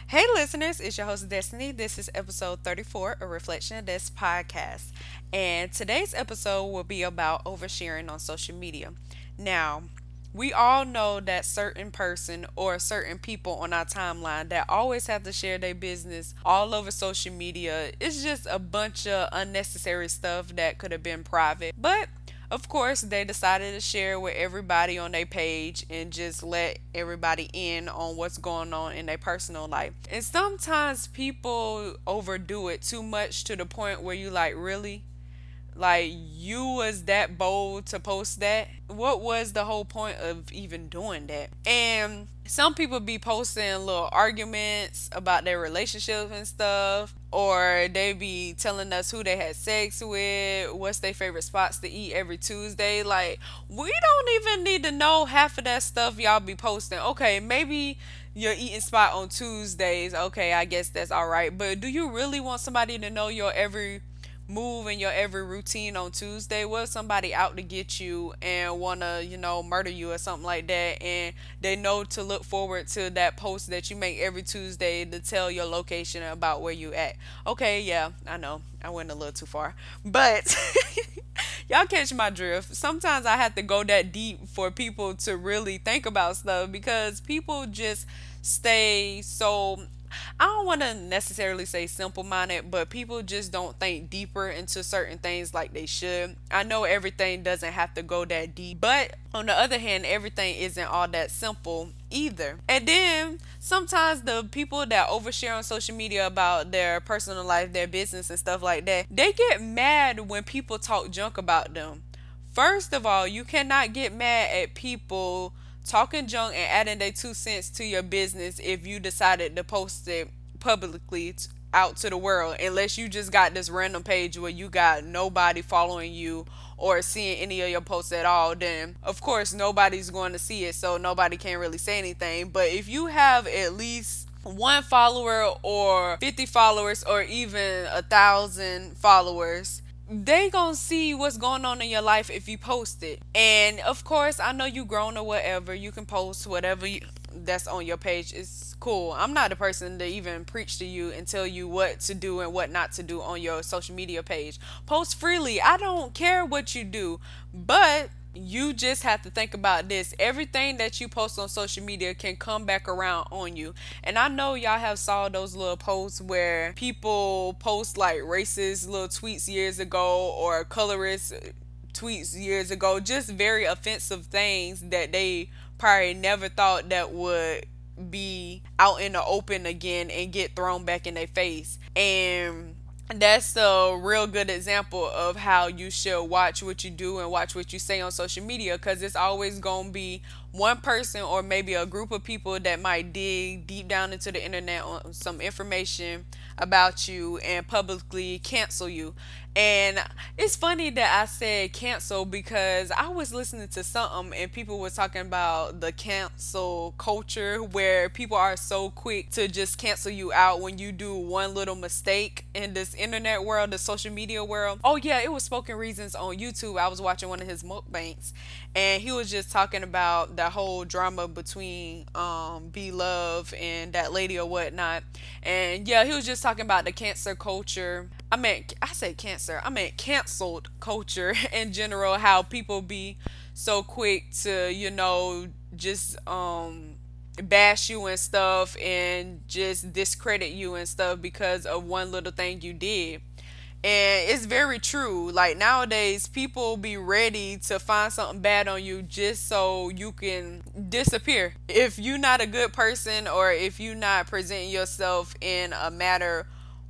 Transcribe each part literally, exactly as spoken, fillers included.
Hey, listeners, it's your host Destiny. This is episode thirty-four, a Reflection of This podcast. And today's episode will be about oversharing on social media. Now, we all know that certain person or certain people on our timeline that always have to share their business all over social media. It's just a bunch of unnecessary stuff that could have been private. But of course, they decided to share with everybody on their page and just let everybody in on what's going on in their personal life. And sometimes people overdo it too much to the point where you like, really? Like, you was that bold to post that? What was the whole point of even doing that? And some people be posting little arguments about their relationships and stuff, or they be telling us who they had sex with, what's their favorite spots to eat every Tuesday. Like, we don't even need to know half of that stuff y'all be posting. Okay, maybe your eating spot on Tuesdays. Okay, I guess that's all right. But do you really want somebody to know your every move in your every routine on Tuesday? Was somebody out to get you and wanna, you know, murder you or something like that, and they know to look forward to that post that you make every Tuesday to tell your location about where you at? Okay, yeah, I know. I went a little too far. But y'all catch my drift. Sometimes I have to go that deep for people to really think about stuff because people just stay so, I don't want to necessarily say simple minded, but people just don't think deeper into certain things like they should. I know everything doesn't have to go that deep, but on the other hand, everything isn't all that simple either. And then sometimes the people that overshare on social media about their personal life, their business, and stuff like that, they get mad when people talk junk about them. First of all, you cannot get mad at people talking junk and adding their two cents to your business if you decided to post it publicly t- out to the world, unless you just got this random page where you got nobody following you or seeing any of your posts at all. Then of course nobody's going to see it, so nobody can really say anything. But if you have at least one follower or fifty followers or even a thousand followers, they gonna see what's going on in your life if you post it. And of course, I know you grown or whatever, you can post whatever you, that's on your page. It's cool. I'm not the person to even preach to you and tell you what to do and what not to do on your social media page. Post freely. I don't care what you do, but you just have to think about this. Everything that you post on social media can come back around on you. And I know y'all have saw those little posts where people post like racist little tweets years ago or colorist tweets years ago, just very offensive things that they probably never thought that would be out in the open again and get thrown back in their face. And that's a real good example of how you should watch what you do and watch what you say on social media, because it's always going to be one person or maybe a group of people that might dig deep down into the internet on some information about you and publicly cancel you. And it's funny that I said cancel because I was listening to something and people were talking about the cancel culture where people are so quick to just cancel you out when you do one little mistake in this internet world, the social media world. Oh yeah, it was Spoken Reasons on YouTube. I was watching one of his mukbangs and he was just talking about the whole drama between um B Love and that lady or whatnot. And yeah, he was just talking about the cancer culture. I meant I said cancer. I meant canceled culture in general. How people be so quick to, you know, just um bash you and stuff and just discredit you and stuff because of one little thing you did. And it's very true. Like nowadays, people be ready to find something bad on you just so you can disappear. If you're not a good person or if you're not presenting yourself in a matter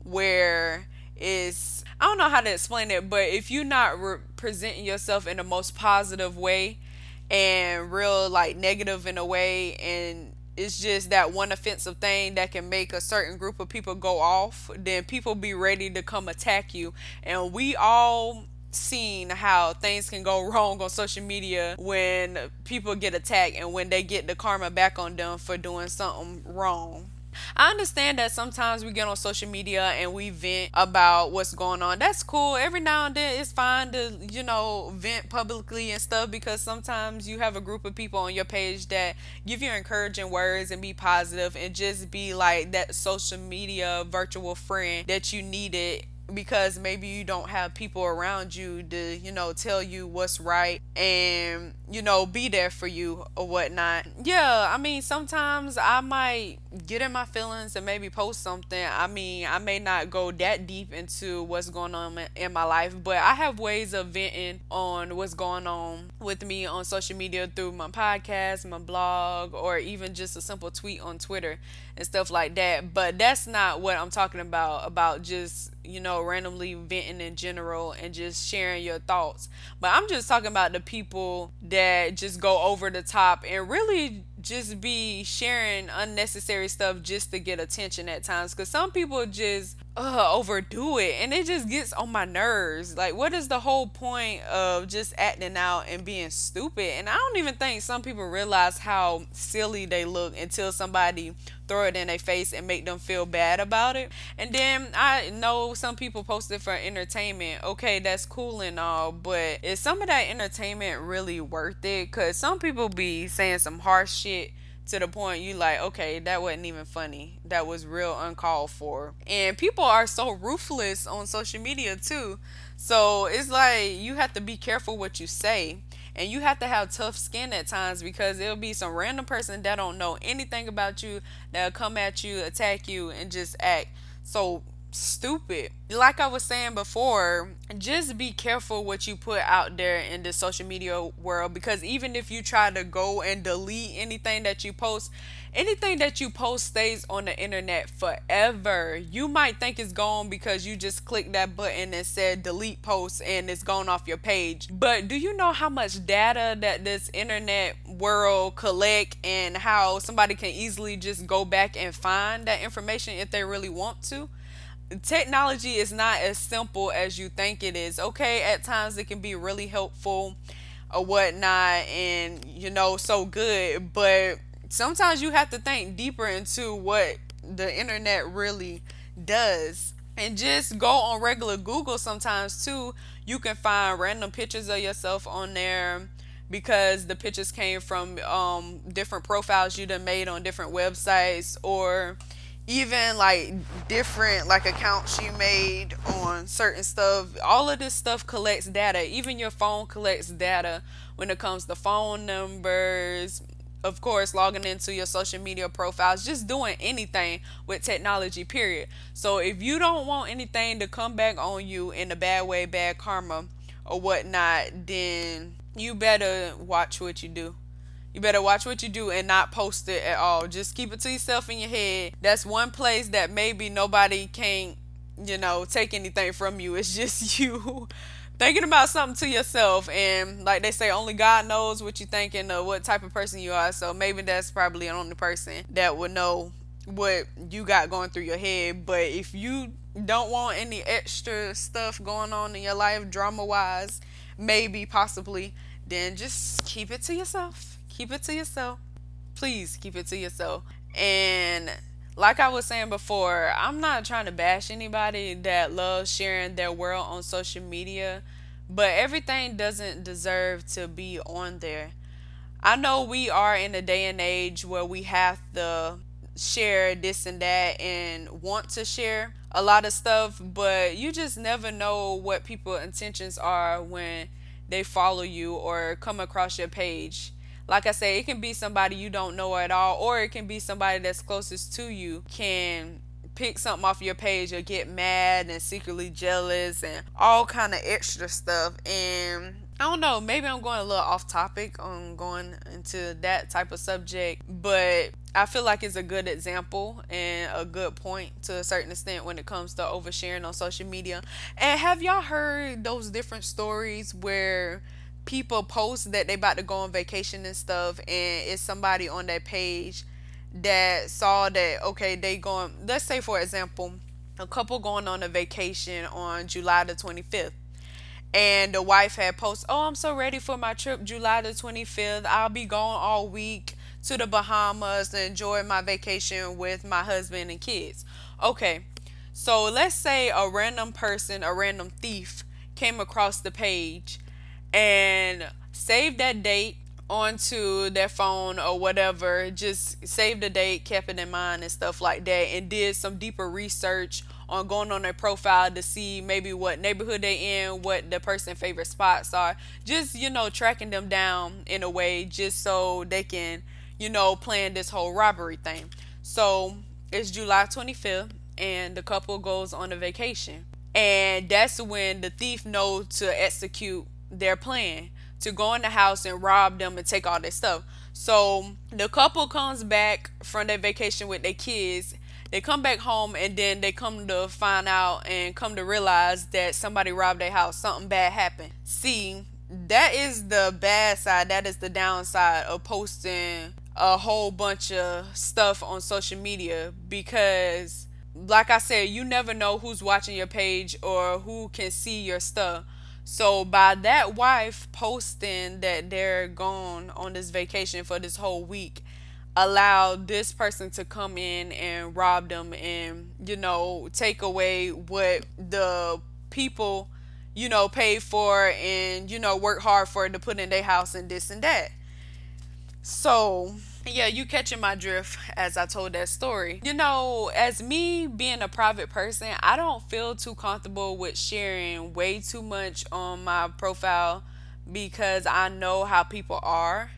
where it's, I don't know how to explain it, but if you're not re- presenting yourself in the most positive way and real like negative in a way, and it's just that one offensive thing that can make a certain group of people go off, then people be ready to come attack you. And we all seen how things can go wrong on social media when people get attacked and when they get the karma back on them for doing something wrong. I understand that sometimes we get on social media and we vent about what's going on. That's cool. Every now and then it's fine to, you know, vent publicly and stuff, because sometimes you have a group of people on your page that give you encouraging words and be positive and just be like that social media virtual friend that you needed, because maybe you don't have people around you to, you know, tell you what's right and, you know, be there for you or whatnot. Yeah, I mean, sometimes I might get in my feelings and maybe post something. I mean, I may not go that deep into what's going on in my life, but I have ways of venting on what's going on with me on social media through my podcast, my blog, or even just a simple tweet on Twitter and stuff like that. But that's not what I'm talking about, about just, you know, randomly venting in general and just sharing your thoughts. But I'm just talking about the people that just go over the top and really just be sharing unnecessary stuff just to get attention at times. Because some people just uh, overdo it and it just gets on my nerves. Like, what is the whole point of just acting out and being stupid? And I don't even think some people realize how silly they look until somebody throw it in their face and make them feel bad about it. And then I know some people post it for entertainment. Okay, that's cool and all, but is some of that entertainment really worth it? Because some people be saying some harsh shit to the point you like, okay, that wasn't even funny. That was real uncalled for. And people are so ruthless on social media too. So it's like you have to be careful what you say. And you have to have tough skin at times, because it'll be some random person that don't know anything about you that'll come at you, attack you, and just act so stupid. Like I was saying before, just be careful what you put out there in the social media world, because even if you try to go and delete anything that you post, anything that you post stays on the internet forever. You might think it's gone because you just clicked that button and said delete post and it's gone off your page. But do you know how much data that this internet world collect, and how somebody can easily just go back and find that information if they really want to? Technology is not as simple as you think it is. Okay, at times it can be really helpful or whatnot, and you know, so good, but sometimes you have to think deeper into what the internet really does. And just go on regular Google sometimes too. You can find random pictures of yourself on there, because the pictures came from um, different profiles you done made on different websites, or even like different like accounts you made on certain stuff. All of this stuff collects data. Even your phone collects data when it comes to phone numbers, of course, logging into your social media profiles, just doing anything with technology, period. So if you don't want anything to come back on you in a bad way, bad karma or whatnot, then you better watch what you do. You better watch what you do and not post it at all. Just keep it to yourself in your head. That's one place that maybe nobody can, you know, take anything from you. It's just you thinking about something to yourself. And like they say, only God knows what you're thinking or what type of person you are. So maybe that's probably the only person that would know what you got going through your head. But if you don't want any extra stuff going on in your life, drama wise, maybe, possibly, then just keep it to yourself. Keep it to yourself. Please keep it to yourself. And like I was saying before, I'm not trying to bash anybody that loves sharing their world on social media, but everything doesn't deserve to be on there. I know we are in a day and age where we have to share this and that and want to share a lot of stuff, but you just never know what people's intentions are when they follow you or come across your page. Like I say, it can be somebody you don't know at all, or it can be somebody that's closest to you can pick something off your page or get mad and secretly jealous and all kind of extra stuff. And I don't know, maybe I'm going a little off topic on going into that type of subject, but I feel like it's a good example and a good point to a certain extent when it comes to oversharing on social media. And have y'all heard those different stories where people post that they about to go on vacation and stuff, and it's somebody on that page that saw that, okay, they going, let's say for example, a couple going on a vacation on July the twenty-fifth, and the wife had posted, oh, I'm so ready for my trip July the twenty-fifth, I'll be gone all week to the Bahamas to enjoy my vacation with my husband and kids. Okay, so let's say a random person, a random thief, came across the page and saved that date onto their phone or whatever, just saved the date, kept it in mind and stuff like that, and did some deeper research on going on their profile to see maybe what neighborhood they in, what the person's favorite spots are, just, you know, tracking them down in a way just so they can, you know, plan this whole robbery thing. So it's July twenty-fifth and the couple goes on a vacation. And that's when the thief knows to execute their plan to go in the house and rob them and take all their stuff. So the couple comes back from their vacation with their kids. They come back home and then they come to find out and come to realize that somebody robbed their house. Something bad happened. See, that is the bad side. That is the downside of posting a whole bunch of stuff on social media because, like I said, you never know who's watching your page or who can see your stuff. So by that wife posting that they're gone on this vacation for this whole week, allowed this person to come in and rob them and, you know, take away what the people, you know, paid for and, you know, work hard for to put in their house and this and that. So, yeah, you catching my drift as I told that story. You know, as me being a private person, I don't feel too comfortable with sharing way too much on my profile because I know how people are.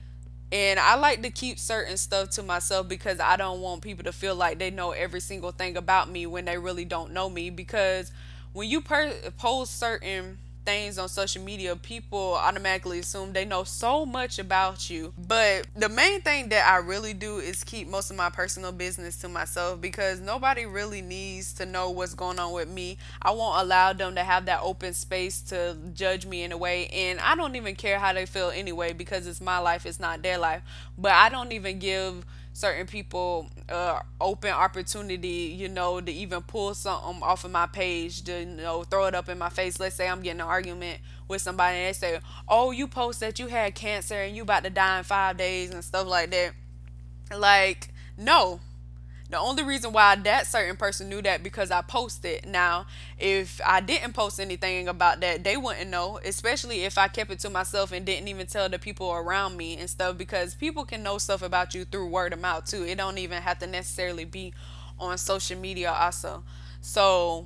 And I like to keep certain stuff to myself because I don't want people to feel like they know every single thing about me when they really don't know me. Because when you per- post certain things on social media, people automatically assume they know so much about you. But the main thing that I really do is keep most of my personal business to myself because nobody really needs to know what's going on with me. I won't allow them to have that open space to judge me in a way, and I don't even care how they feel anyway because it's my life, it's not their life. But I don't even give certain people uh open opportunity, you know, to even pull something off of my page to, you know, throw it up in my face. Let's say I'm getting an argument with somebody and they say, oh, you post that you had cancer and you about to die in five days and stuff like that. Like, no. The only reason why that certain person knew that because I posted. Now, if I didn't post anything about that, they wouldn't know, especially if I kept it to myself and didn't even tell the people around me and stuff because people can know stuff about you through word of mouth too. It don't even have to necessarily be on social media also. So,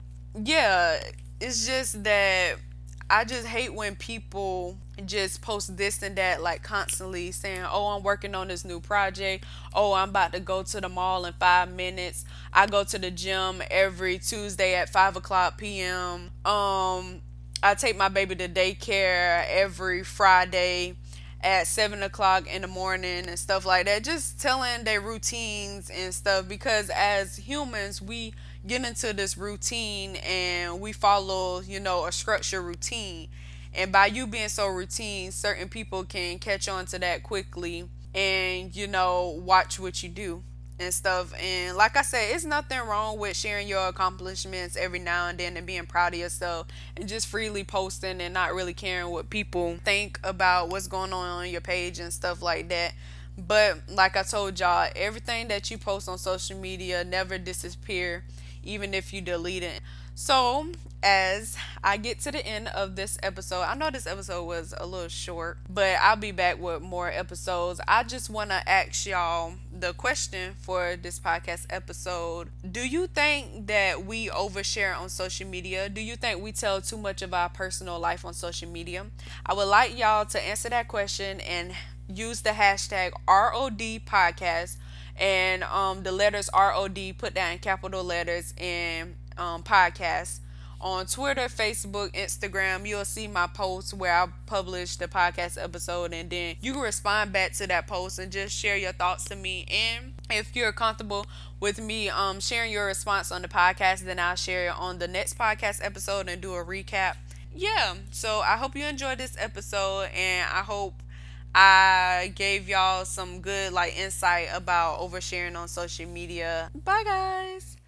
yeah, it's just that I just hate when people just post this and that, like constantly saying, oh, I'm working on this new project. Oh, I'm about to go to the mall in five minutes. I go to the gym every Tuesday at five o'clock p.m. Um, I take my baby to daycare every Friday at seven o'clock in the morning and stuff like that. Just telling their routines and stuff because as humans, we get into this routine and we follow, you know, a structured routine. And by you being so routine, certain people can catch on to that quickly and, you know, watch what you do and stuff. And like I said, it's nothing wrong with sharing your accomplishments every now and then and being proud of yourself and just freely posting and not really caring what people think about what's going on on your page and stuff like that. But like I told y'all, everything that you post on social media never disappear, even if you delete it. So, as I get to the end of this episode, I know this episode was a little short, but I'll be back with more episodes. I just want to ask y'all the question for this podcast episode. Do you think that we overshare on social media? Do you think we tell too much of our personal life on social media? I would like y'all to answer that question and use the hashtag R O D podcast and um, the letters R O D, put that in capital letters, and um, podcast on Twitter, Facebook, Instagram. You'll see my posts where I publish the podcast episode, and then you can respond back to that post and just share your thoughts to me. And if you're comfortable with me um sharing your response on the podcast, then I'll share it on the next podcast episode and do a recap. Yeah, so I hope you enjoyed this episode, and I hope I gave y'all some good like insight about oversharing on social media. Bye guys.